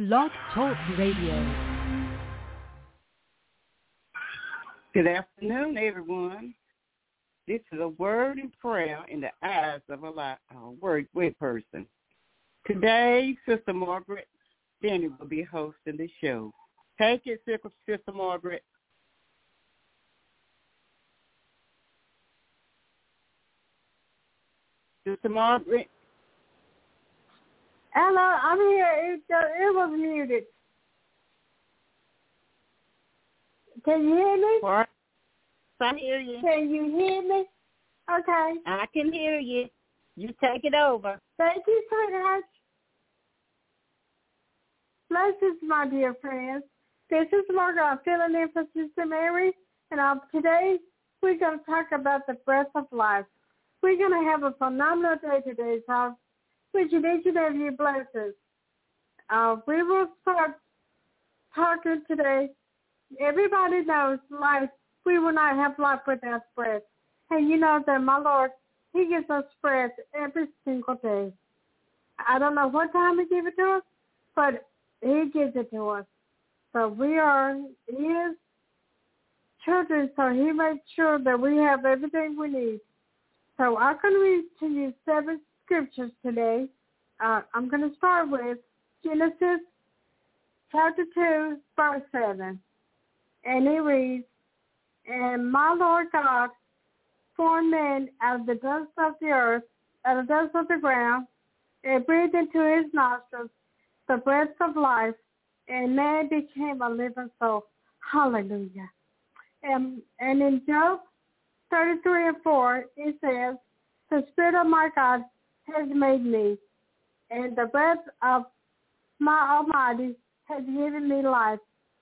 Blog Talk Radio. Good afternoon, everyone. This is a word and prayer in the eyes of a word person. Today, Sister Margaret Denny will be hosting the show. Take it, Sister Margaret. Sister Margaret. Hello, I'm here. It was muted. Can you hear me? What? I hear you. Can you hear me? Okay. I can hear you. You take it over. Thank you so much. Blessings, my dear friends. This is Margaret. I'm filling in for Sister Mary. And today we're going to talk about the breath of life. We're going to have a phenomenal day today, so which each and every blessings. We will start talking today. Everybody knows life. We will not have life without breath. And you know that my Lord, He gives us breath every single day. I don't know what time He gives it to us, but He gives it to us. So we are His children, so He makes sure that we have everything we need. So I'm going to read to you 7 scriptures today. I'm going to start with Genesis chapter 2, verse 7. And it reads, "And my Lord God formed man out of the dust of the earth, out of the dust of the ground, and breathed into his nostrils the breath of life, and man became a living soul." Hallelujah. And in Job 33:4, it says, "The Spirit of my God has made me, and the breath of my Almighty has given me life."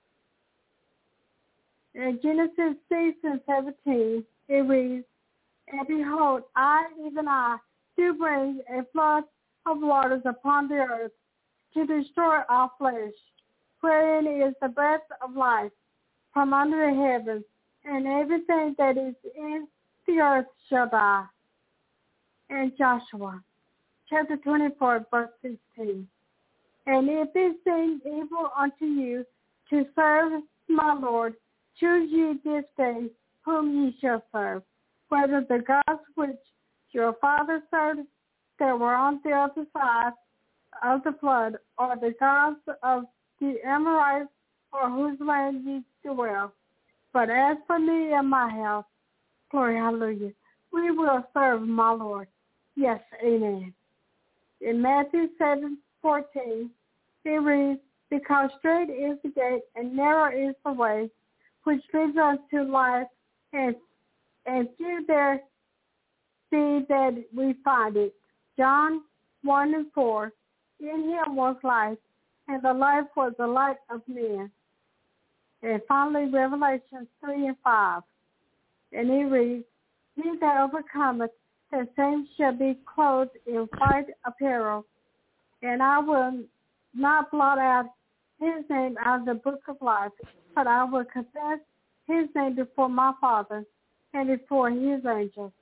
In Genesis 6:17, it reads, "And behold, I, even I, do bring a flood of waters upon the earth to destroy all flesh, wherein is the breath of life from under the heavens, and everything that is in the earth shall die." And Joshua chapter 24, verse 16, "And if it seem evil unto you to serve my Lord, choose ye this day whom ye shall serve, whether the gods which your fathers served that were on the other side of the flood, or the gods of the Amorites, or whose land ye dwell. But as for me and my house," glory, hallelujah, "we will serve my Lord." Yes, amen. In Matthew 7:14, it reads, "Because straight is the gate and narrow is the way which leads us to life, and few there be that we find it." John 1:4, "In him was life, and the life was the light of men." And finally, Revelation 3:5, and it reads, "He that overcometh, the same shall be clothed in white apparel, and I will not blot out his name out of the book of life, but I will confess his name before my Father and before his angels."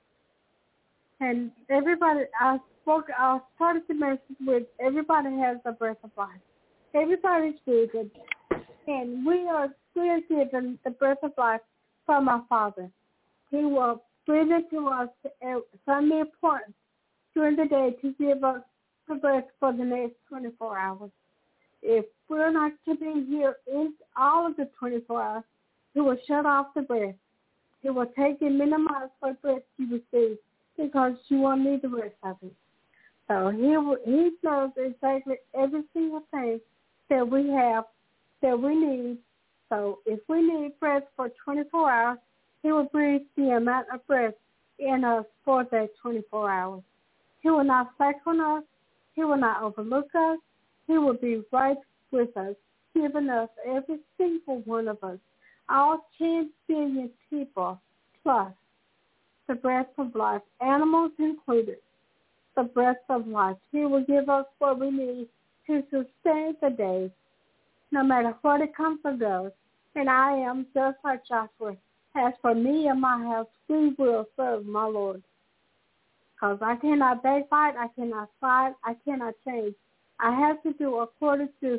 And everybody, I started the message with, everybody has the breath of life. Everybody's breathing. And we are given the breath of life from our Father. He will breathe it to us at some point during the day to give us the breath for the next 24 hours. If we're not to be here in all of the 24 hours, He will shut off the breath. He will take and minimize what breath you receive, because you won't need the rest of it. So He knows exactly every single thing that we have, that we need. So if we need breath for 24 hours, He will breathe the amount of breath in us for that 24 hours. He will not slack on us. He will not overlook us. He will be right with us, giving us, every single one of us, all 10 billion people, plus the breath of life, animals included, the breath of life. He will give us what we need to sustain the day, no matter what it comes or goes. And I am just like Joshua. As for me and my house, we will serve my Lord. Because I cannot backbite, I cannot fight, I cannot change. I have to do according to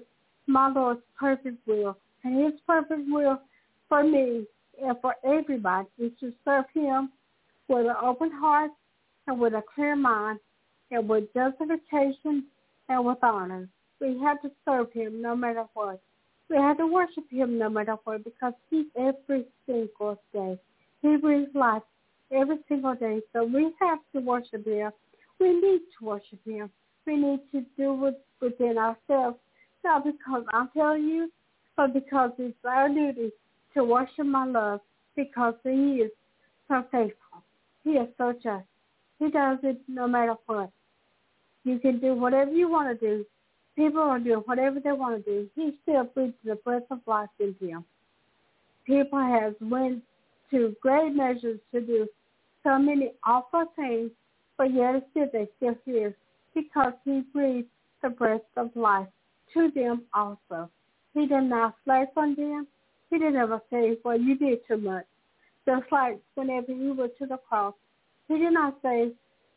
my Lord's perfect will. And his perfect will for me and for everybody is to serve him with an open heart and with a clear mind and with justification and with honor. We have to serve him no matter what. We have to worship him no matter what because he's every single day. He brings life every single day. So we have to worship him. We need to worship him. We need to do it within ourselves. Not because I'm telling you, but because it's our duty to worship my love because he is so faithful. He is so just. He does it no matter what. You can do whatever you want to do. People are doing whatever they want to do. He still breathes the breath of life into him. People have went to great measures to do so many awful things, but yet they still here because he breathed the breath of life to them also. He did not slap on them. He didn't ever say, well, you did too much. Just like whenever he went to the cross, he did not say,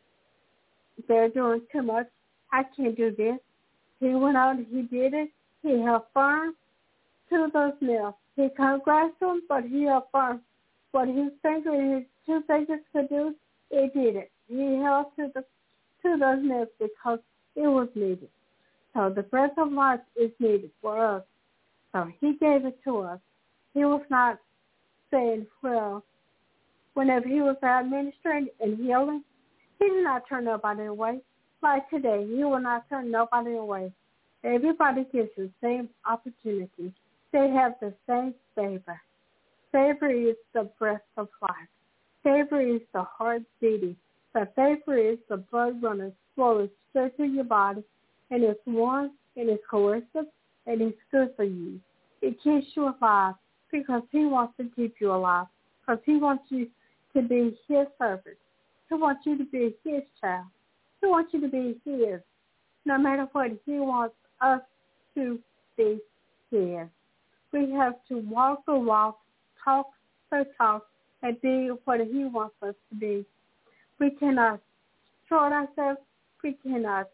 they're doing too much. I can't do this. He went out and he did it. He held firm to those nails. He couldn't grasp them, but he held firm. What his finger and his two fingers could do, it did it. He held to those nails because it was needed. So the breath of life is needed for us. So he gave it to us. He was not saying, well, whenever he was administering and healing, he did not turn nobody away. Like today, he will not turn nobody away. Everybody gets the same opportunity. They have the same favor. Favor is the breath of life. Favor is the heart beating. The favor is the blood running slowly straight through your body, and it's warm, and it's coercive, and it's good for you. It keeps you alive because he wants to keep you alive, because he wants you to be his servant. He wants you to be his child. He wants you to be his. No matter what, he wants us to be his. We have to walk the walk, talk the talk, and be what he wants us to be. We cannot short ourselves. We cannot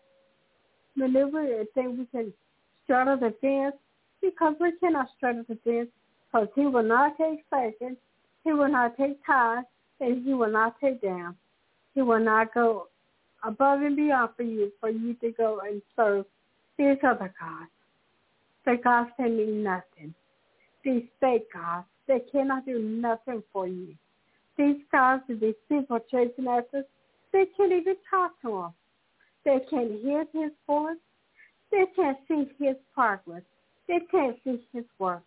maneuver and think we can straddle the fence because we cannot straddle the fence because he will not take seconds, he will not take time, and he will not take down. He will not go above and beyond for you to go and serve these other gods. The gods can mean nothing. These fake gods, they cannot do nothing for you. These gods, these people chasing after, they can't even talk to him. They can't hear his voice. They can't see his progress. They can't see his work.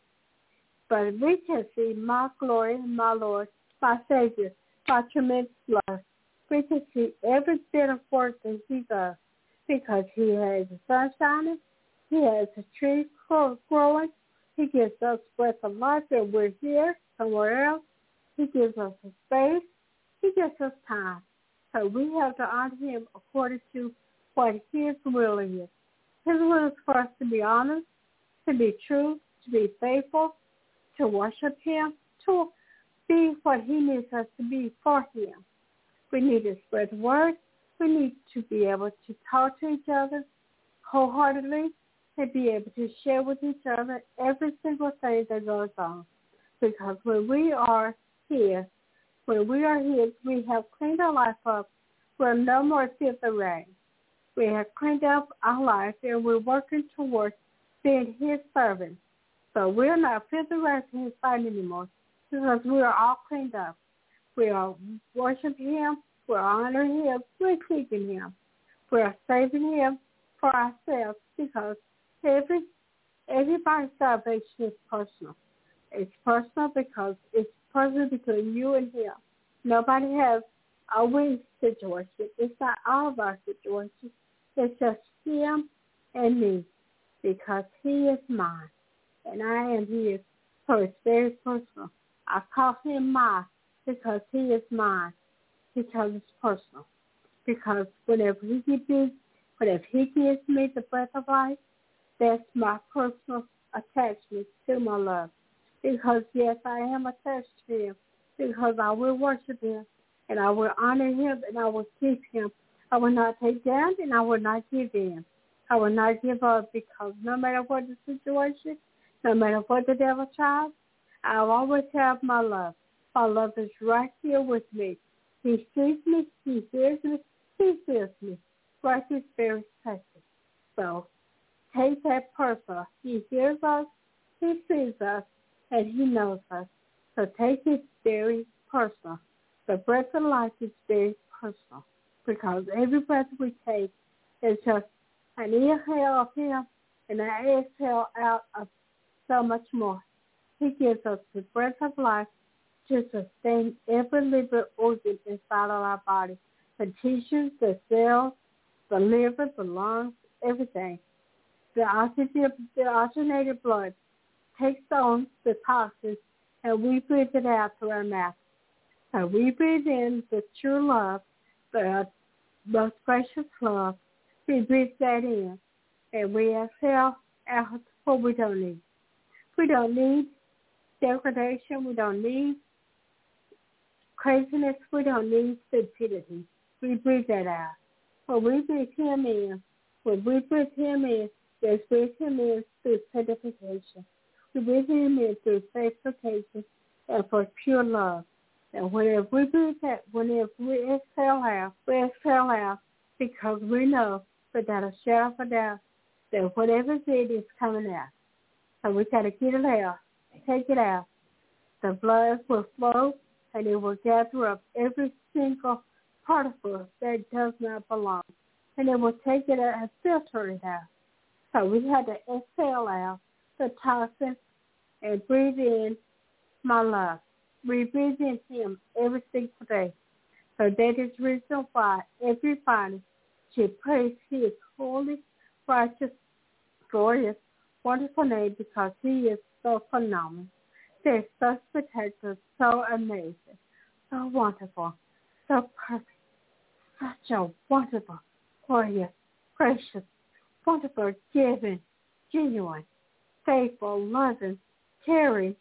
But we can see my glory, my Lord, my Savior, my tremendous love. We can see every bit of work that he does because he has the sun shining, he has a tree growing, he gives us breath of life and we're here somewhere else. He gives us a space, he gives us time. So we have to honor him according to what his will is. His will is for us to be honest, to be true, to be faithful, to worship him, to be what he needs us to be for him. We need to spread the word. We need to be able to talk to each other wholeheartedly and be able to share with each other every single thing that goes on. Because when we are here, we have cleaned our life up. We're no more filthy rags. We have cleaned up our life and we're working towards being his servants. So we're not filthy rags in his sight anymore because we are all cleaned up. We are worshiping him. We're honoring him. We're keeping him. We are saving him for ourselves because everybody's salvation is personal. It's personal because it's personal between you and him. Nobody has a we situation. It's not all of our situations. It's just him and me because he is mine and I am his. So it's very personal. I call him mine because he is mine, because it's personal. Because whenever he gives me the breath of life, that's my personal attachment to my love. Because, yes, I am attached to him. Because I will worship him, and I will honor him, and I will keep him. I will not take down, and I will not give in. I will not give up because no matter what the situation, no matter what the devil tries, I will always have my love. My love is right here with me. He sees me, he hears me, he feels me. Right this very second. So take that personal. He hears us, he sees us, and he knows us. So take it very personal. The breath of life is very personal because every breath we take is just an inhale of him and an exhale out of so much more. He gives us the breath of life to sustain every living organ inside of our body. The tissues, the cells, the liver, the lungs, everything. The oxygenated blood takes on the toxins and we breathe it out through our mouth. So we breathe in the true love, the most precious love. We breathe that in and we exhale out what we don't need. We don't need degradation. We don't need craziness. We don't need stupidity. We breathe that out. When we breathe him in, let's breathe him in through sanctification. We breathe him in through sanctification and for pure love. And whenever we breathe that, whenever we exhale out because we know without a shadow of a doubt that whatever's in is coming out. So we got to get it out, take it out. The blood will flow and it will gather up every single particle that does not belong. And it will take it out and filter it out. So we had to exhale out the toxins and breathe in my love. We breathe in him every single day. So that is the reason why everybody should praise his holy, righteous, glorious, wonderful name because he is so phenomenal. They're so spectacular, so amazing, so wonderful, so perfect, such a wonderful, glorious, gracious, wonderful, giving, genuine, faithful, loving, caring,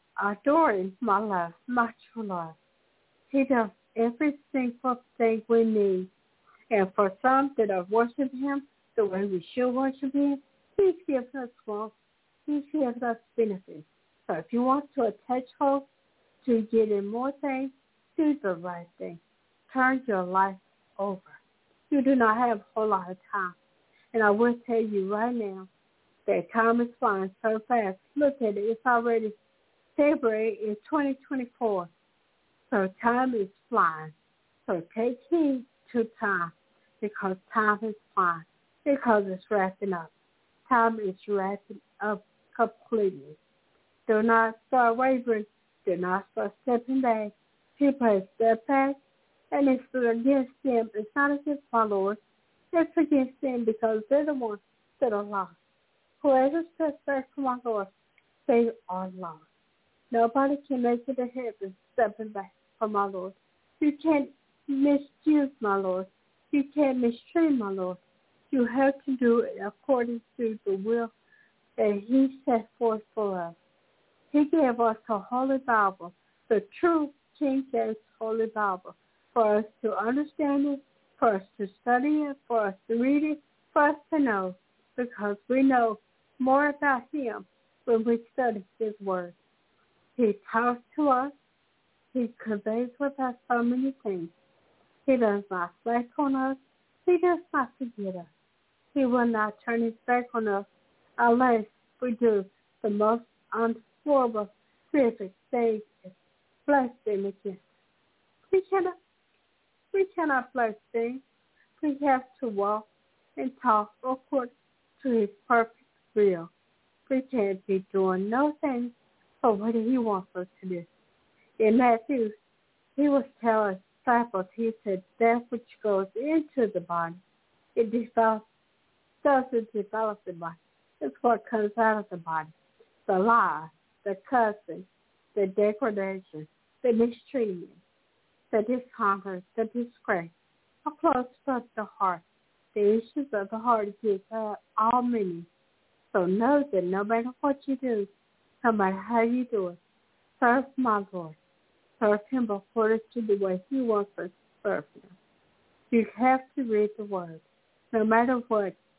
adoring my love, my true love. He does every single thing we need. And for some that are worshiping him the way we should worship him, he gives us wealth. He gives us benefits. So if you want to attach hope to getting more things, do the right thing. Turn your life over. You do not have a whole lot of time. And I will tell you right now that time is flying so fast. Look at it. It's already February in 2024. So time is flying. So take heed to time because time is flying. Because it's wrapping up. Time is wrapping up completely. Do not start wavering. Do not start stepping back. People have stepped back, and it's against them. It's not against my Lord. It's against them because they're the ones that are lost. Whoever steps back from my Lord, they are lost. Nobody can make it to heaven stepping back from my Lord. You can't misuse my Lord. You can't mistreat my Lord. You have to do it according to the will that he set forth for us. He gave us the Holy Bible, the true King James Holy Bible, for us to understand it, for us to study it, for us to read it, for us to know, because we know more about him when we study his word. He talks to us. He conveys with us so many things. He does not slack on us. He does not forget us. He will not turn his back on us unless we do the most horrible, terrific thing is blaspheme against. We cannot blaspheme. We have to walk and talk according to his perfect will. We can't be doing no things for what he wants us to do. In Matthew, he was telling his disciples, he said, that which goes into the body, it doesn't develop the body. It's what comes out of the body. The lie, the cussing, the degradation, the mistreatment, the dishonor, the disgrace, are close to the heart. The issues of the heart get all many. So know that no matter what you do, no matter how you do it, serve my Lord. Serve him according to the way he wants us to serve him. You have to read the word. No matter what,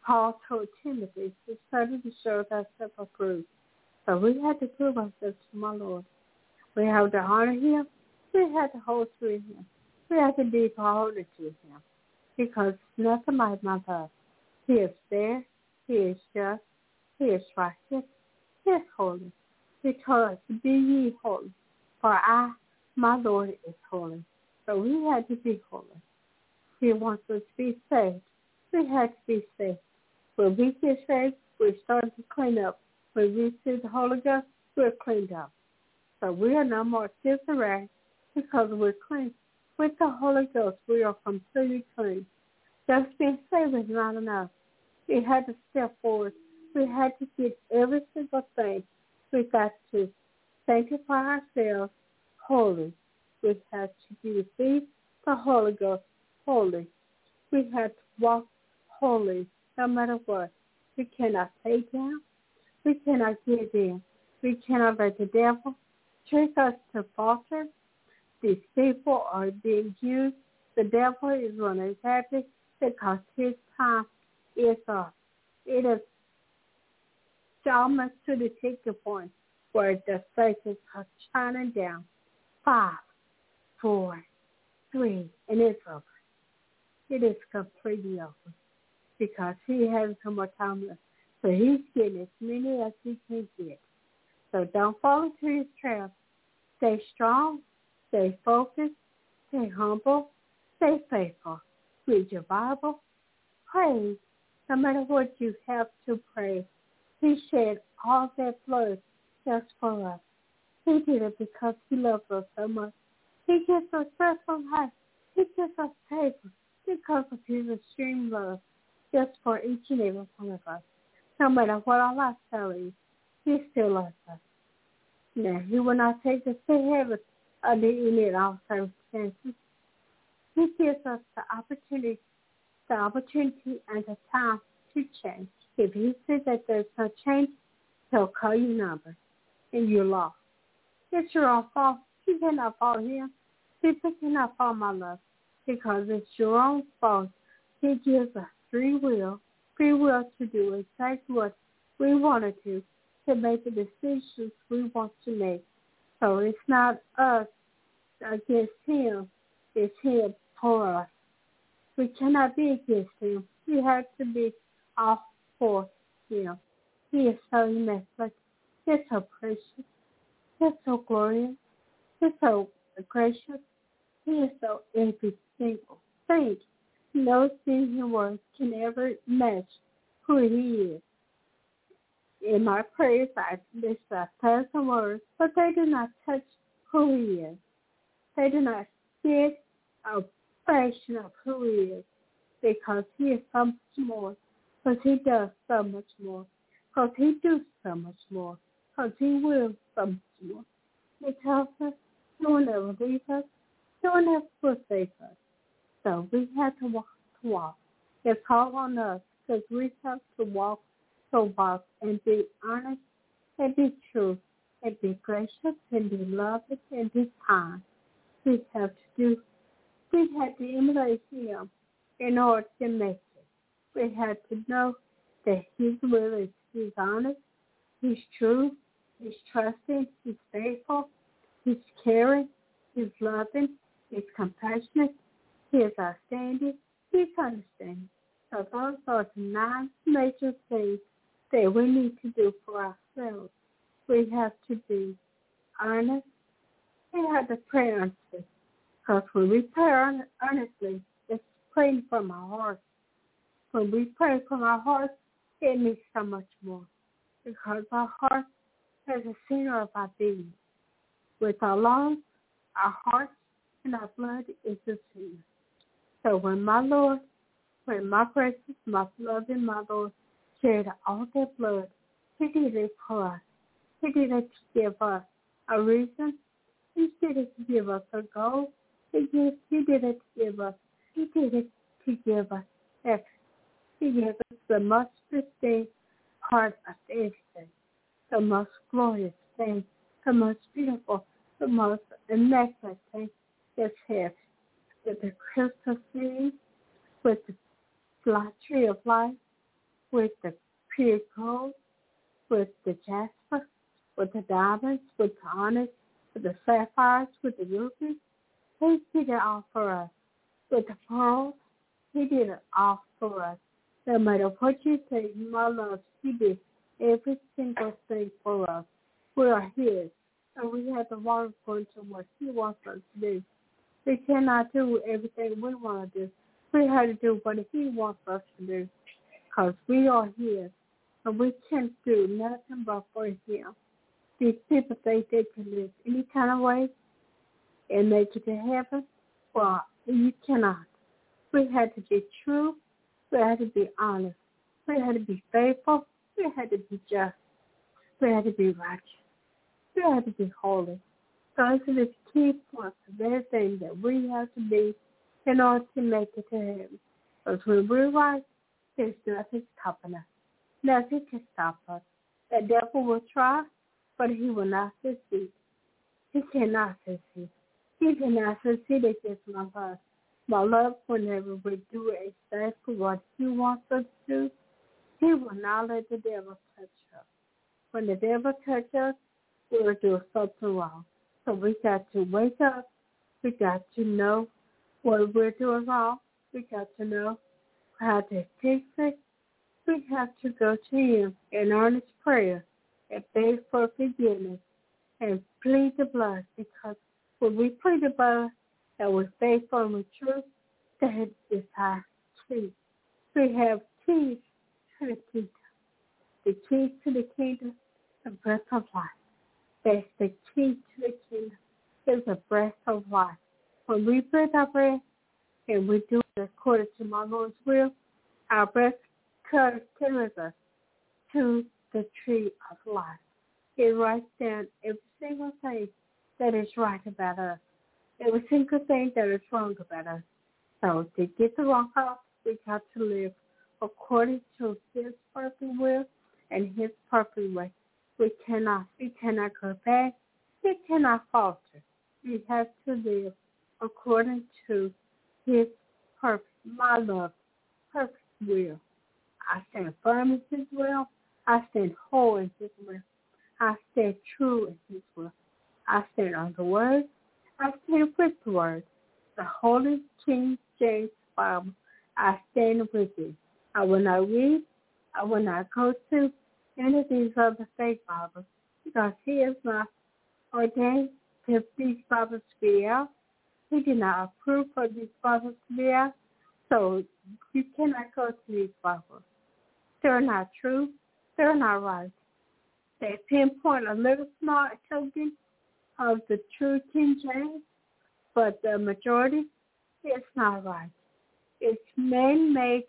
Paul told Timothy to study to show thyself approved. So we had to prove ourselves to my Lord. We have to honor him. We have to hold to him. We have to be beholden to him. Because nothing like my God. He is fair. He is just. He is righteous. He is holy. He told us to be ye holy. For I, my Lord, is holy. So we had to be holy. He wants us to be saved. We had to be saved. When we get saved, we start to clean up. When we receive the Holy Ghost, we're cleaned up. So we are no more filthy rags because we're clean. With the Holy Ghost, we are completely clean. Just being saved is not enough. We had to step forward. We had to get every single thing. We got to sanctify ourselves holy. We had to receive the Holy Ghost holy. We had to walk holy no matter what. We cannot take down. We cannot give in. We cannot let the devil trick us to falter. These people are being used. The devil is running happy because his time is up. It is almost to the tipping point where the faces are shining down. 5, 4, 3, and it's over. It is completely over because he has so much time left. So he's getting as many as he can get. So don't fall into his trap. Stay strong, stay focused, stay humble, stay faithful. Read your Bible, pray. No matter what you have to pray, he shed all that blood just for us. He did it because he loves us so much. He gives us breath of life. He gives us favor because of his extreme love just for each and every one of us. No matter what our lifestyle is, he still loves us. Now, he will not take us to heaven under any and all circumstances. He gives us the opportunity and the time to change. If he says that there's no change, he'll call your number and you're lost. It's your own fault. You cannot fault him. People cannot fault my love because it's your own fault. He gives us free will to do exactly what we want to make the decisions we want to make. So it's not us against him, it's him for us. We cannot be against him. We have to be all for him. He is so immaculate. He's so precious. He's so glorious. He's so gracious. He is so every single thing. No single word can ever match who he is. In my prayers, I list 1,000 words, but they do not touch who he is. They do not get a fraction of who he is because he is so much more, because he does so much more, because he does so much more, because he will so much more. He tells us he will never leave us, he will never forsake us. So we have to walk. It's all on us because we have to walk and be honest and be true and be gracious and be loving and be kind. We have to emulate him in order to make it. We have to know that his will is he's honest, he's true, he's trusting, he's faithful, he's caring, he's loving, he's compassionate, he is outstanding, he's understanding. So those are the 9 major things that we need to do for ourselves. We have to be honest. We have to pray earnestly. Because when we pray earnestly, it's praying from our heart. When we pray from our heart, it means so much more. Because our heart is the center of our being. With our lungs, our heart, and our blood is the center. So when my precious, my beloved, my Lord, shed all that blood, he did it for us. He did it to give us a reason. He did it to give us a goal. He did it to give us. He did it to give us excellence. He gave us the most distinct part of everything, the most glorious thing, the most beautiful, the most immaculate thing that's here. With the crystal sea, with the tree of life, with the pure gold, with the jasper, with the diamonds, with the onyx, with the sapphires, with the rubies. He did it all for us. With the pearls, he did it all for us. No matter what you say, my love, he did every single thing for us. We are his, and we have to walk according to what he wants us to do. We cannot do everything we want to do. We have to do what he wants us to do, because we are his, and we can't do nothing but for him. These people think they can live any kind of way and make it to heaven. Well, you cannot. We had to be true. We had to be honest. We had to be faithful. We had to be just. We had to be righteous. We had to be holy. Those are the key points of everything that we have to be in order to make it to heaven. Because when we're right, there's nothing stopping us. Nothing can stop us. The devil will try, but he will not succeed. He cannot succeed. He cannot succeed against my love. My love, whenever we do exactly what he wants us to do, he will not let the devil touch us. When the devil touches us, we will do something wrong. So we got to wake up. We got to know what we're doing wrong. We got to know how to fix it. We have to go to him in earnest prayer and beg for forgiveness and plead the blood, because when we plead the blood and we're faithful and we're true, that is our key. We have keys to the kingdom. The keys to the kingdom, the breath of life. That's the key to the kingdom, is the breath of life. When we breathe our breath and we do it according to my Lord's will, our breath carries us to the tree of life. It writes down every single thing that is right about us, every single thing that is wrong about us. So to get the wrong off, we got to live according to his perfect will and his perfect way. We cannot go back. We cannot falter. We have to live according to his perfect, my love, perfect will. I stand firm in his will. I stand whole in his will. I stand true in his will. I stand on the word. I stand with the word. The Holy King James Bible. I stand with it. I will not read. I will not go to any of these other fake Bibles, because he is not ordained to these Bibles to be out. He did not approve for these Bibles to be out. So you cannot go to these Bibles. They're not true. They're not right. They pinpoint a little small token of the true King James, but the majority is not right. It's man-made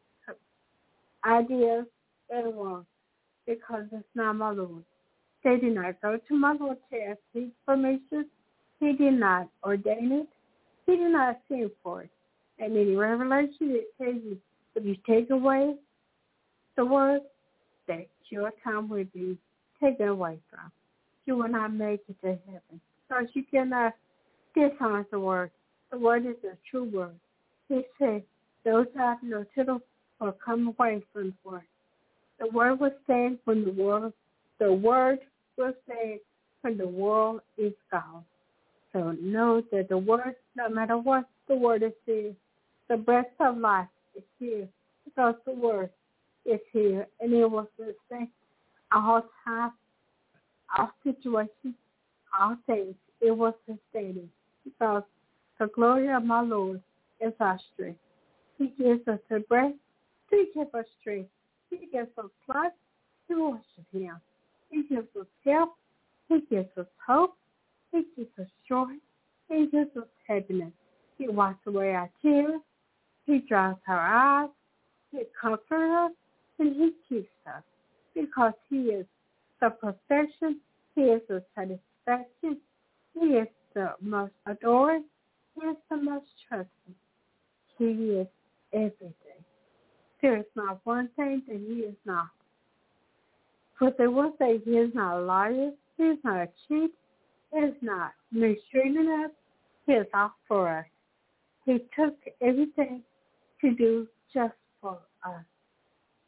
ideas that are wrong, because it's not my Lord. They did not go to my Lord to ask his permission. He did not ordain it. He did not send for it. And in Revelation, it tells you, if you take away the word, that your time will be taken away from. You will not make it to heaven, because you cannot dishonor the word. The word is a true word. He said, those who have no tittle will come away from the word. The word will stand when the word will stand when the world is gone. So know that the word, no matter what the word is here, the breath of life is here, because the word is here, and it will sustain all time, all situations, all things. It will sustain it, because the glory of my Lord is our strength. He gives us the breath to give us strength. He gives us life to worship him. He gives us help. He gives us hope. He gives us joy. He gives us happiness. He wipes away our tears. He dries our eyes. He comforts us, and he keeps us, because he is the perfection. He is the satisfaction. He is the most adored. He is the most trusted. He is everything. There is not one thing that he is not. But they will say he is not a liar. He is not a cheat. He is not mistreating us. He is out for us. He took everything to do just for us.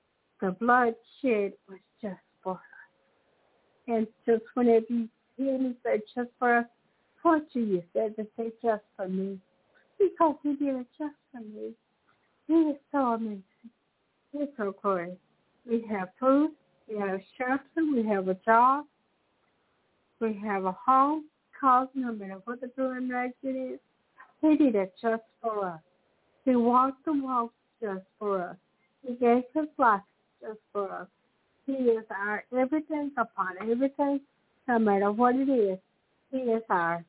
the blood shed was just for us. And just whenever you hear me say just for us, what do you say to say just for me? Because he did it just for me. He is so amazing. He's so great. We have food, we have shelter, we have a job, we have a home, cause no matter what the doing right it is. He did it just for us. He walked the walk just for us. He gave his life just for us. He is our everything upon everything, no matter what it is. He is ours.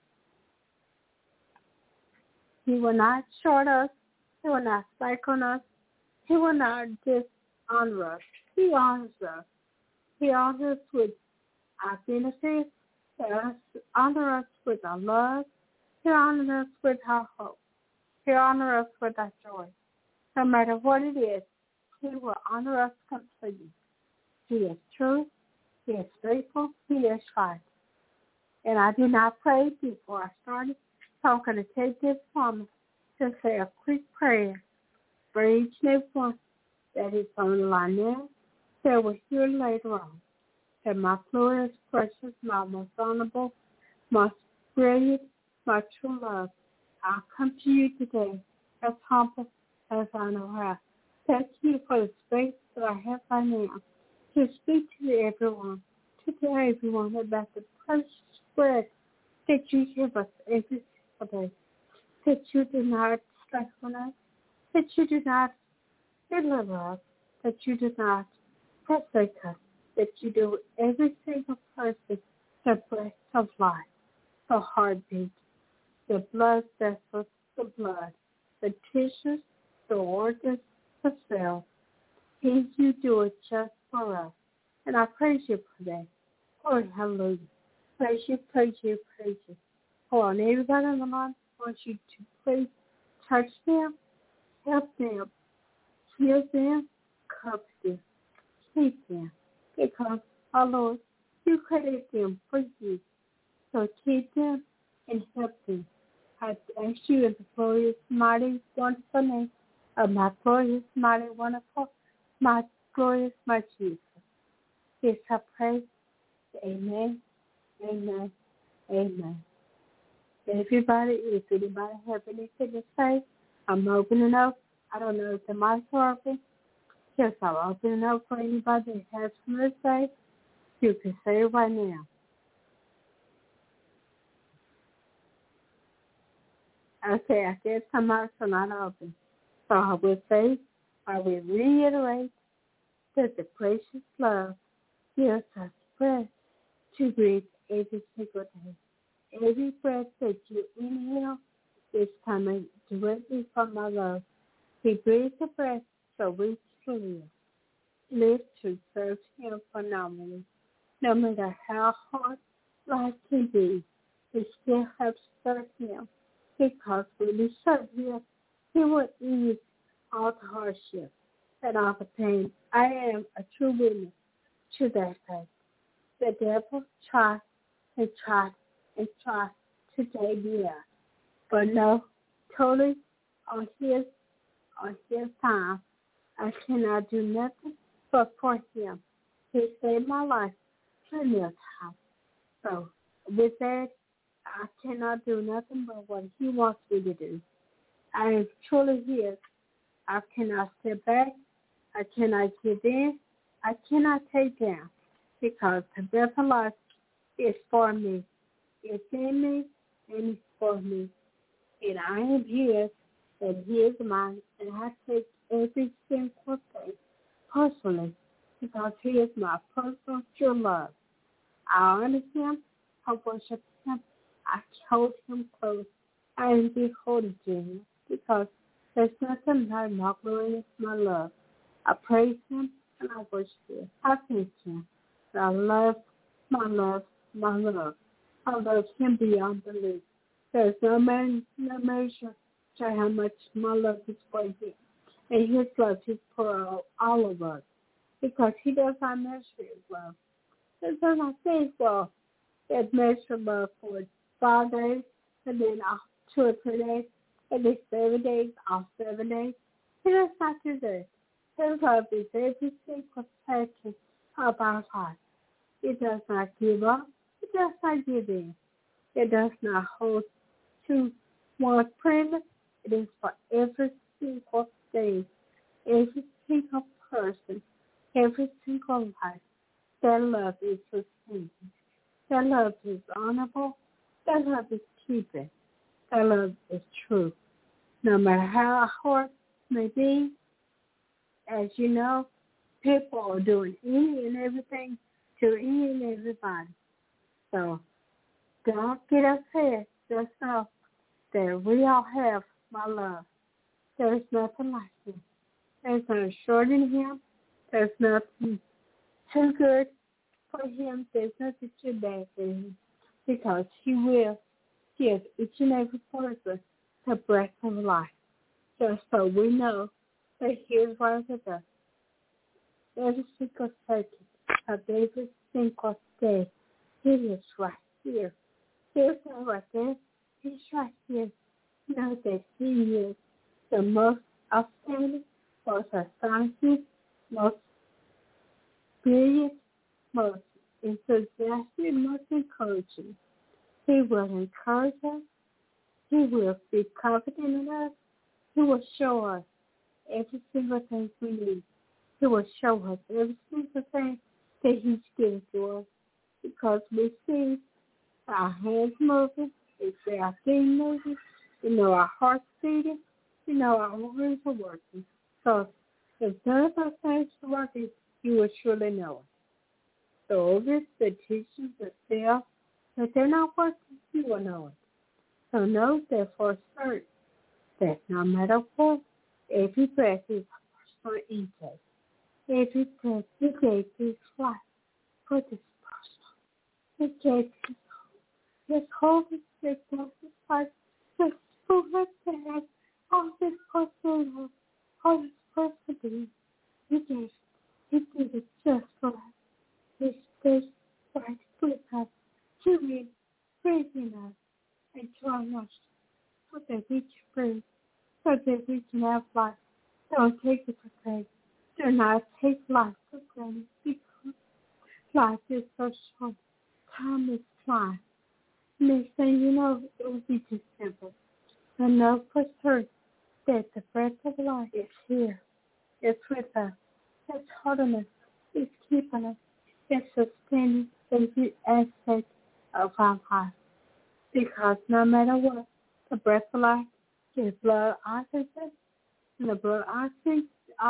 He will not short us. He will not cycle us. He will not dishonor us. He honors us. He honors us with our benefits. He honors us with our love. He honors us with our hope. He honors us with our joy. No matter what it is, he will honor us completely. He is true. He is faithful. He is right. And I did not pray before I started, so I'm going to take this moment to say a quick prayer for each and every one that is on the line now, that will hear later on. That my glorious, precious, my most honorable, most brilliant, my true love, I'll come to you today as humble as I know how. Thank you for the space that I have right now to speak to everyone, to tell everyone about the precious bread that you give us every single day, that you do not slack on us, that you do not deliver us, that you do not forsake us, that you do every single person the breath of life, the heartbeat, the blood vessels, the blood, the tissues, the organs, the cells. Please you do it just for us. And I praise you for that. Lord, hallelujah. Praise you, praise you, praise you. Hold on, everybody on the line, I want you to please touch them, help them, heal them, comfort them, keep them. Because, our Lord, you created them for you. So keep them and help them. I ask you in the glorious, mighty, wonderful name of my glorious, mighty, wonderful, my glorious, my Jesus. Yes, I pray. Amen, amen, amen. Everybody, if anybody have anything to say, I'm opening up. I don't know if the mic's open. Yes, I'll open it up for anybody that has something to say. You can say it right now. Okay, I guess some mics are not open. So I will say, I will reiterate that the precious love gives us breath to breathe every single day. Every breath that you inhale is coming directly from my love. He breathes the breath so we can live to serve him phenomenally. No matter how hard life can be, we still have to serve him. Because when we serve him, he will ease all the hardship and all the pain. I am a true witness to that fact. The devil tried and tried and tried to take me out. But no, totally on his time, I cannot do nothing but for him. He saved my life plenty of times. So with that, I cannot do nothing but what he wants me to do. I am truly his. I cannot step back. I cannot give in. I cannot take down because the breath of life is for me. It's in me and it's for me. And I am his and he is mine. And I take every single thing personally because he is my personal true love. I honor him. I worship him. I hold him close. I am beholden to him because there's nothing like my glorious, my love. I praise him and I worship him. I thank him. I love, my love, my love. I love him beyond belief. There's no measure to how much my love is for him. And his love is for all of us because he does not measure his love. It does not say, well, it measures love for 5 days, and then 2 or 3 days, and then 7 days, off 7 days. He does not do that. His love is every single second of our life. It does not give up. It does not give in. It does not hold to one premise. It is for every single thing, every single person, every single life. That love is sustaining. That love is honorable. That love is keeping. That love is true. No matter how our heart may be, as you know, people are doing any and everything to any and everybody. So don't get upset. Just know that we all have my love. There's nothing like him. There's nothing short in him. There's nothing too good for him. There's nothing too bad for him. Because he will give each and every person the breath of life. Just so we know that he is right with us. Every single second of every single day, he is right here. He's not right there. He's right here. Know that he is the most outstanding, most astonishing, most brilliant, most enthusiastic, most encouraging. He will encourage us. He will be confident in us. He will show us every single thing we need. He will show us every single thing that he's given to us because we see our hands moving, we see our feet moving, we know our hearts beating, we know our organs are working. So if none of those things are working, you will surely know it. The organs, the tissues, the cells, if they're not working, you will know it. So know that for certain that no matter what, every breath is a personal intake. Every breath you gave this life for this person. You gave this holy spirit, this life, this full of that, all this personal love, all this personal being. You did it just for us. This right with us, to me, praising us, and drawing us so that we can breathe, so that we can have life. Don't take it for granted. Do not take life for granted because life is so short. Time is flying. Next thing you know, it will be December. And know for certain that the breath of life is here. It's with us. It's holding us. It's keeping us. It's sustaining every aspect of our life. Because no matter what, the breath of life is blood oxygen, and the blood oxygen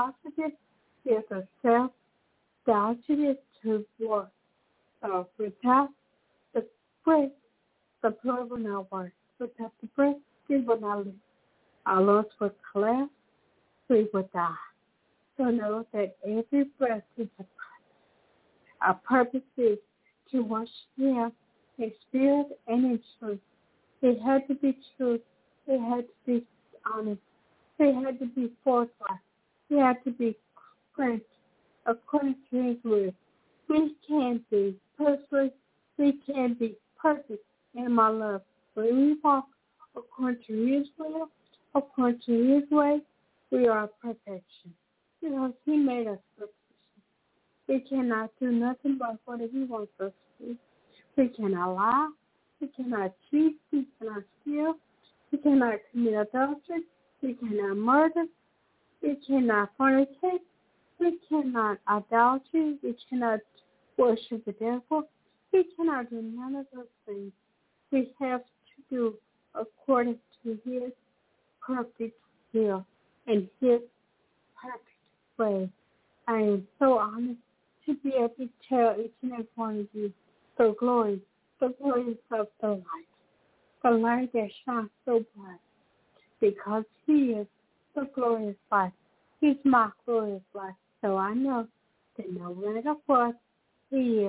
is a cell digested to work. So without the breath, the blood will not work. Without the breath, it will not live. Our lungs will collapse, we will die. So know that every breath is a purpose. Our purpose is to worship Him in spirit and in truth. It had to be true. It had to be honest. It had to be forthright. It had to be great according to His will. We can be perfect. We can be perfect in my love. When we walk according to His will, according to His way, we are perfection. Because He made us perfection. We cannot do nothing but what He wants us to do. We cannot lie. We cannot cheat. We cannot steal. We cannot commit adultery. We cannot murder. We cannot fornicate. We cannot idolatry. We cannot worship the devil. We cannot do none of those things. We have to do according to His perfect will and His perfect way. I am so honored to be able to tell each and every one of you the glory of the light that shines so bright, because He is the glorious light. He's my glorious light. So I know that no matter what He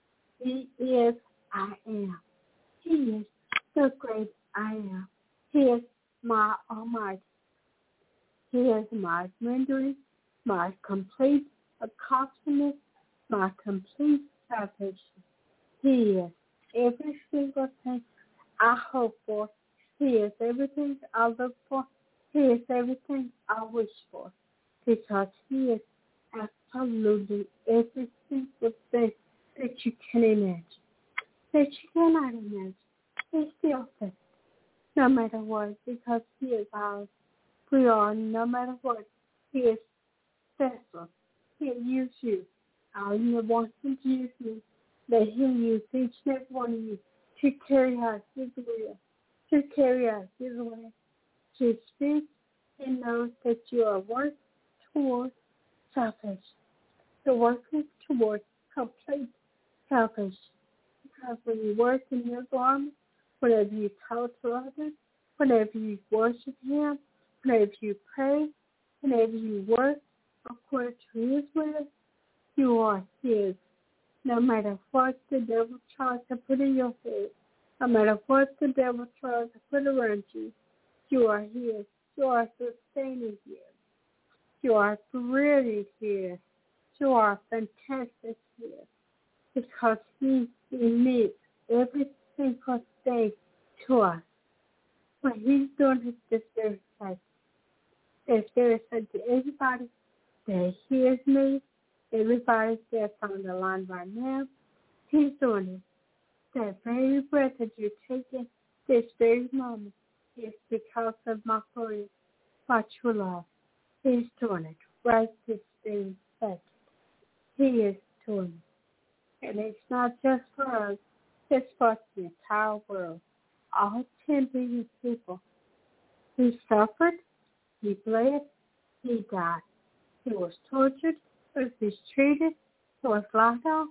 is, I am. He is the great I am. He is my Almighty. He is my rendering, my complete accomplishment, my complete salvation. He is every single thing I hope for. He is everything I look for. He is everything I wish for. because He is absolutely every single thing that you can imagine, that you cannot imagine. He's still faithful, no matter what, because He is ours. We are, no matter what. He is faithful. He'll use you. All you want Him to use me. Let Him use each and every one of you to carry out His will, to carry out His way, to speak and know that you are working towards salvation. The work is towards complete salvation. Because when you work in your garment, whenever you talk to others, whenever you worship Him, whenever you pray, whenever you work according to His will, you are His. No matter what the devil tries to put in your head, no matter what the devil tries to put around you, you are His. You are sustaining His. You are brilliant His. You are fantastic His. Because He meets every single thing to us. What He's doing is this very place. This very place to everybody that hears me, everybody that's on the line right now, He's doing it. That very breath that you're taking this very moment is because of my friend, my true love. He's doing it right this very second. He is doing it. And it's not just for us, it's for the entire world. All 10 billion people. He suffered, He bled, He died. He was tortured, He was mistreated, He was locked up,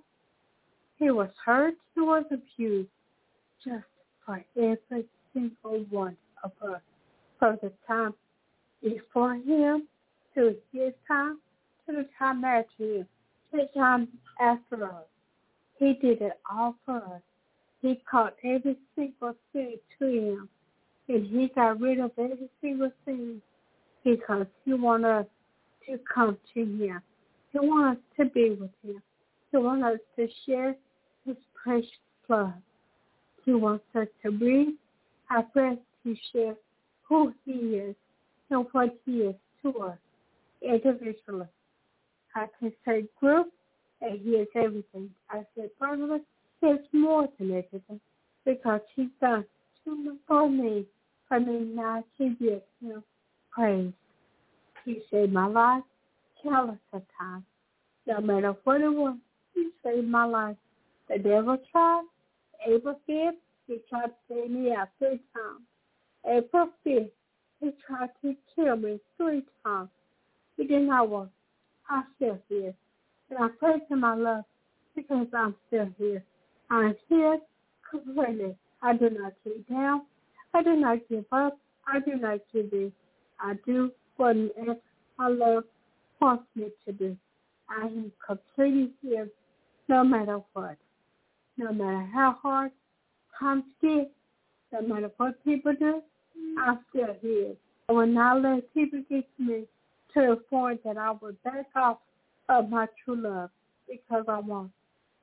He was hurt, He was abused, just for every single one of us. From the time before Him, to His time, to the time after Him, to the time after us. He did it all for us. He caught every single sin to Him, and He got rid of every single sin because He wants us to come to Him. He wants us to be with Him. He wants us to share His precious blood. He wants us to breathe our breath to share who He is and what He is to us individually. I can say group, and He is everything. I said personally, He is more than everything because He's done too much for me. I mean, now to give Him praise. He saved my life countless of times. No matter what it was, He saved my life. The devil tried. April 5th, he tried to take me out 3 times. April 5th, he tried to kill me 3 times. He did not work. I'm still here. And I praise Him, my love, because I'm still here. I'm here completely. I do not get down. I do not give up. I do not give in. I do whatever my love wants me to do. I am completely here no matter what. No matter how hard times get, no matter what people do, I'm still here. I will not let people get to me to the point that I will back off of my true love because I want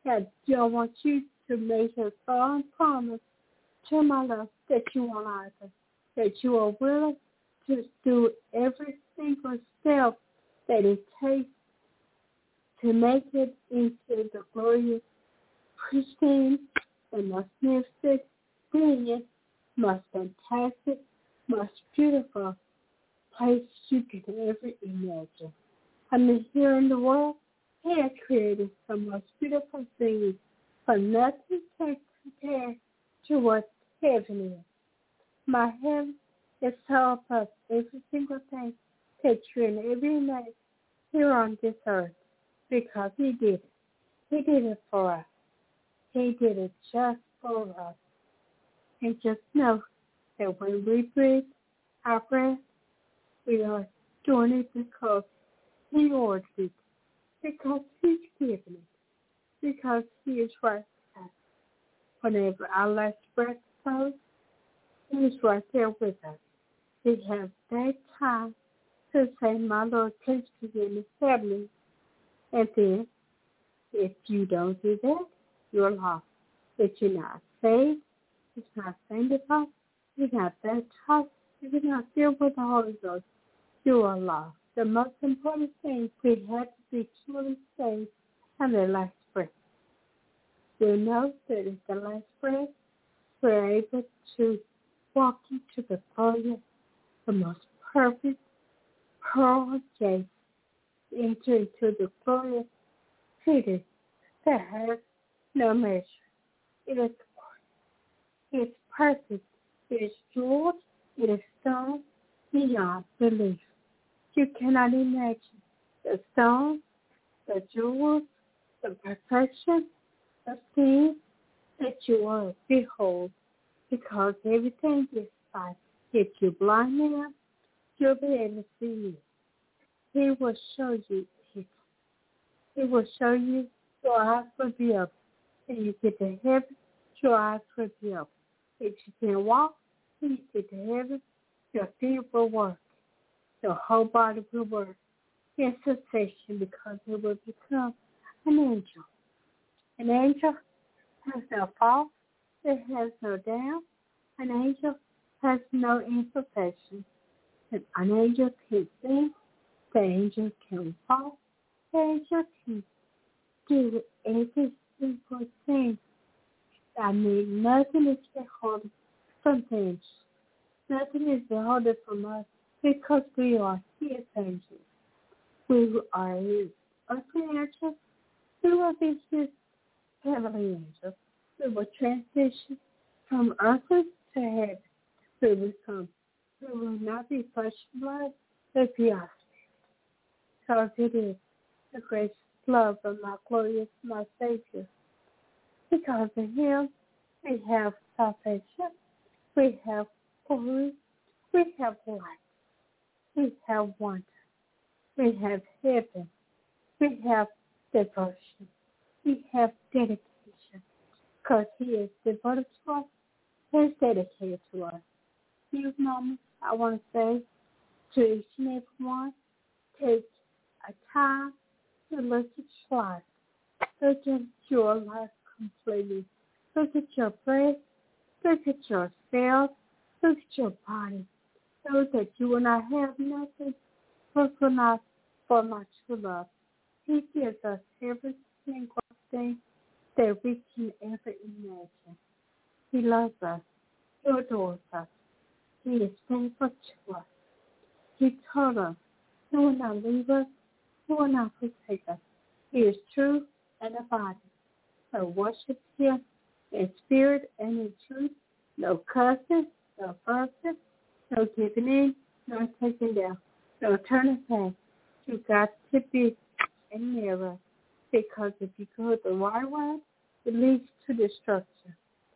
you to make a solemn promise to my love that you won't either, that you are willing to do every single step that it takes to make it into the glorious, pristine, and magnificent, brilliant, most fantastic, most beautiful place you could ever imagine. I mean, here in the world, He has created some most beautiful things, but nothing can compare to what heaven is. My heaven is so above every single thing that you and every man here on this earth because He did it. He did it for us. He did it just for us. And just know that when we breathe our breath, we are doing it because He ordered it, because He's given it, because He is right with us. Whenever our last breath goes, He is right there with us. We have that time to say, my Lord, please forgive me, help me. And then, if you don't do that, you're lost. If you're not saved, if you're not sanctified, if you're not baptized, if you're not filled with the Holy Ghost, you are lost. the most important thing, we have to be truly saved and the last breath. We know that at the last breath, we're able to walk into the glorious, the most perfect pearl gate, enter into the glorious city that has no measure. It is it's perfect. It is jeweled. It is stone beyond belief. You cannot imagine the stone, the jewels, the perfection, the things that you will behold, because everything is sight. If you're blind now, you'll be able to see it. He will show you it. He will show you your eyes will be up. When you get to heaven, your eyes will be up. If you can walk, when you get to heaven, your feet will work. Your whole body will work in succession, because it will become an angel. An angel has no fault. It has no down. An angel has no imperfection. An angel can sing. The angel can walk. The angel can do every single thing. I mean, nothing is withholding from the angels. Nothing is withholding from us, because we are his angels. We are his earthly angels. We will be his heavenly angels. We will transition from earthly to heaven. We will not be flesh and blood, but be our spirit. Because it is the gracious love of my glorious, my Savior. Because of him, we have salvation. We have glory. We have light. We have wonder. We have heaven. We have devotion. We have dedication. Because he is devoted to us. He is dedicated to us. These moments, I want to say to each and every one, take a time to look at your life. Look at your life completely. Look at your breath. Look at your cells. Look at your body. So that you will not have nothing but for not for my true love. He gives us every single thing that we can ever imagine. He loves us. He adores us. He is faithful to us. He told us he will not leave us. He will not forsake us. He is true and abiding. So worship him in spirit and in truth. No cussing, no fussing, no giving in, no taking down, no turning back. You got to be in mirror, because if you go the right way, it leads to destruction.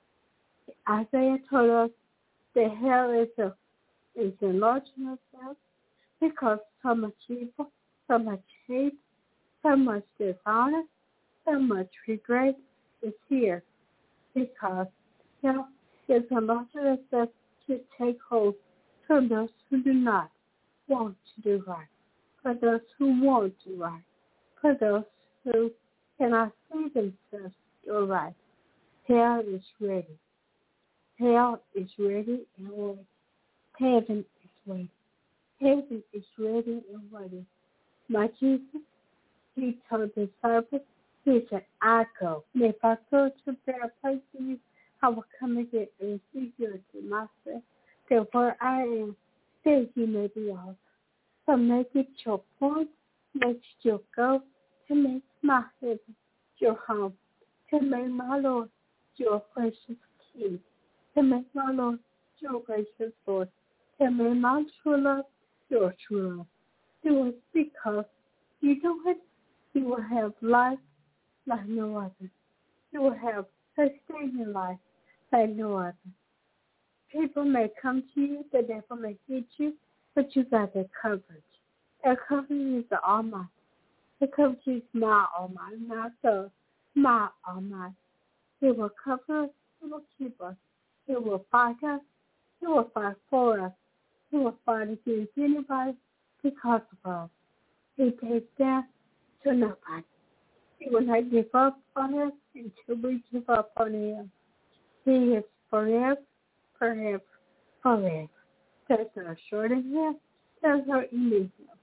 Isaiah told us that hell is enlarging itself, because so much evil, so much hate, so much dishonor, so much regret is here, because hell is enlarging itself to take hold from those who do not want to do right, for those who want to do right, for those who cannot see themselves do right. Hell is ready. Hell is ready and waiting. Heaven is waiting. Heaven is ready and waiting. My Jesus, he told the disciples, he said, I go. And if I go to their place to you, I will come again and receive you to myself, that where I am, there you may be also. So make it your point, make it your goal, to make my heaven your home, to make my Lord your gracious King, to make my Lord your gracious Lord, to make my true love your true love. Do it because you do it, you will have life like no other. You will have sustaining life like no other. People may come to you, the devil may hit you, but you got that coverage. That coverage is the Almighty. The coverage is my Almighty, not the my Almighty. He will cover us. He will keep us. He will fight us. He will fight for us. He will fight against anybody because of us. He takes death to nobody. He will not give up on us until we give up on him. He is forever, forever, forever. There's no short in him. There's no ending him.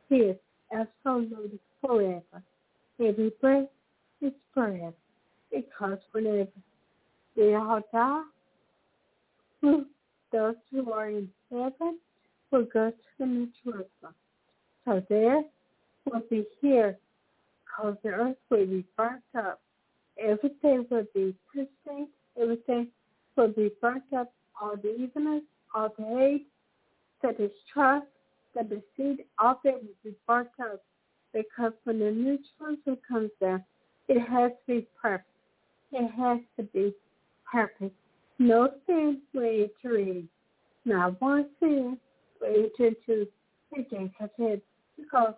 He is absolutely forever. Every breath is forever. Because whenever we all die, those who are in heaven will go to the New Jerusalem. So there will be here, because the earth will be burnt up. Everything will be pristine. Everything will be burnt up. All the evilness, all the hate, the distrust, the deceit, all that will be burnt up. Because when the New Jerusalem comes down, it has to be perfect. It has to be perfect. No sin will enter in. Not one sin will enter into the gates of heaven. Because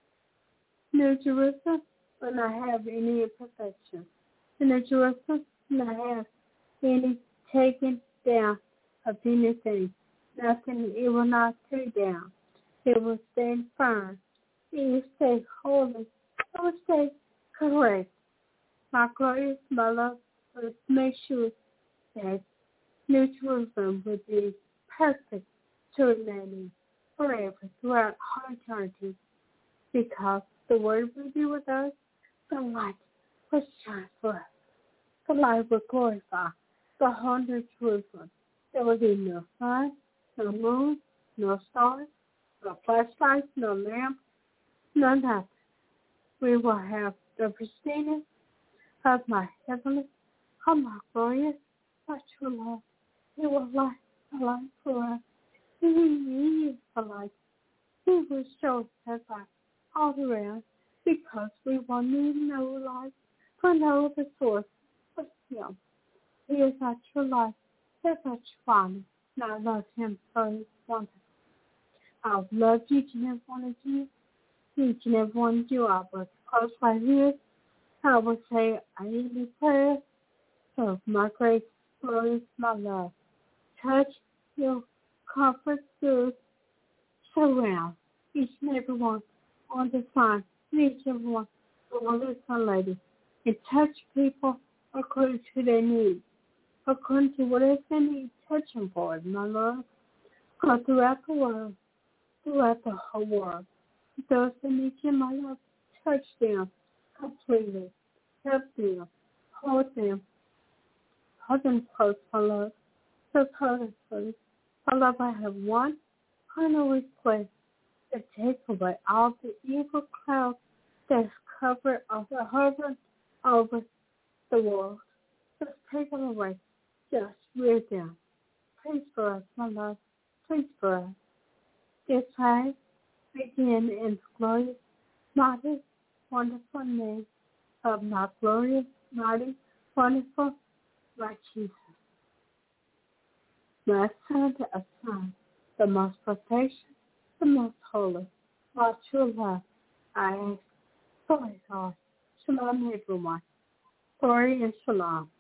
New Jerusalem will not have any imperfection. The New Jerusalem will not have any taken down of anything. Nothing, it will not take down. It will stand firm. It will stay holy. It will stay correct. My glorious, my love, will make sure that New Jerusalem will be perfect to remain forever throughout all eternity. Because the Word will be with us, the light will shine for us. The light will glorify the whole New Jerusalem. There will be no sun, no moon, no stars, no flashlights, no lamps, no nothing. We will have the prestige of my heavenly, of my glorious, my true love. He will light the light for us. He is the light. He will show us light all around, because we will need no light for no the source but Him. He is our true light. He is our true Father. And I love Him so wonderful. I love each and every one of you. Each and every one of you. I will close right here. I will say I need a prayer. So my grace, glorious, my love. Touch your comfort, soothe, surround each and every one on this line, each and every one on this one, lady, and touch people according to their needs, according to whatever they need, touch them for it, my love. Because throughout the world, throughout the whole world, those that need you, my love, touch them completely, help them, hold them close, my love. So hold them close. My love, I have one final request to take away all the evil clouds that's hovering over the world. Just take them away. Just rid them. Please for us, my love. Please for us. This I begin in the glorious, mighty, wonderful name of my glorious, mighty, wonderful, my Jesus. My Son to a Son, the most perfection, the most holy, my true love, I ask for His heart. Shalom, everyone. Glory and shalom.